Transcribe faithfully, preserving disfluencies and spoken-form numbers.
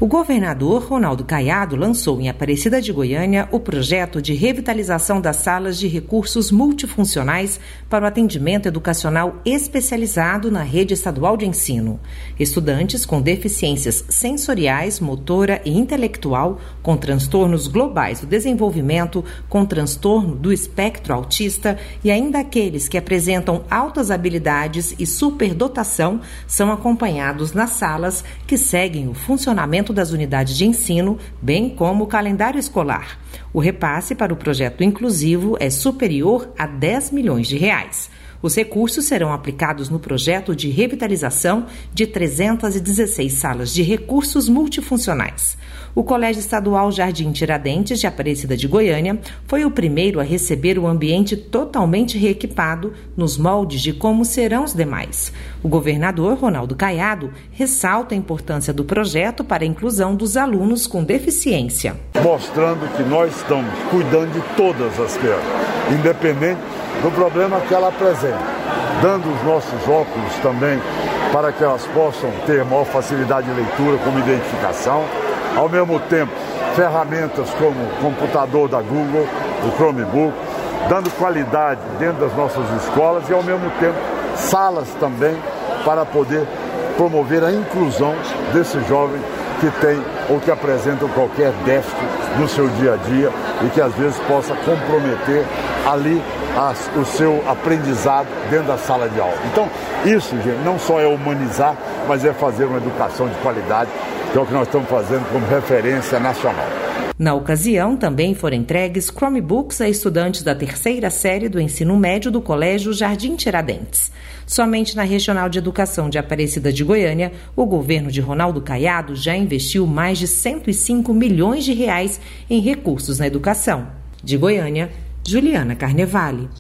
O governador Ronaldo Caiado lançou em Aparecida de Goiânia o projeto de revitalização das salas de recursos multifuncionais para o atendimento educacional especializado na rede estadual de ensino. Estudantes com deficiências sensoriais, motora e intelectual, com transtornos globais do desenvolvimento, com transtorno do espectro autista e ainda aqueles que apresentam altas habilidades e superdotação são acompanhados nas salas que seguem o funcionamento das unidades de ensino, bem como o calendário escolar. O repasse para o projeto inclusivo é superior a dez milhões de reais. Os recursos serão aplicados no projeto de revitalização de trezentas e dezesseis salas de recursos multifuncionais. O Colégio Estadual Jardim Tiradentes de Aparecida de Goiânia foi o primeiro a receber o ambiente totalmente reequipado nos moldes de como serão os demais. O governador Ronaldo Caiado ressalta a importância do projeto para a inclusão dos alunos com deficiência. Mostrando que nós estamos cuidando de todas as crianças, independente do problema que ela apresenta, dando os nossos óculos também para que elas possam ter maior facilidade de leitura como identificação, ao mesmo tempo ferramentas como o computador da Google, o Chromebook, dando qualidade dentro das nossas escolas e ao mesmo tempo salas também para poder promover a inclusão desse jovem que tem ou que apresentam qualquer déficit no seu dia a dia e que às vezes possa comprometer ali as, o seu aprendizado dentro da sala de aula. Então, isso, gente, não só é humanizar, mas é fazer uma educação de qualidade, que é o que nós estamos fazendo como referência nacional. Na ocasião, também foram entregues Chromebooks a estudantes da terceira série do ensino médio do Colégio Jardim Tiradentes. Somente na Regional de Educação de Aparecida de Goiânia, o governo de Ronaldo Caiado já investiu mais de cento e cinco milhões de reais em recursos na educação. De Goiânia, Juliana Carnevale.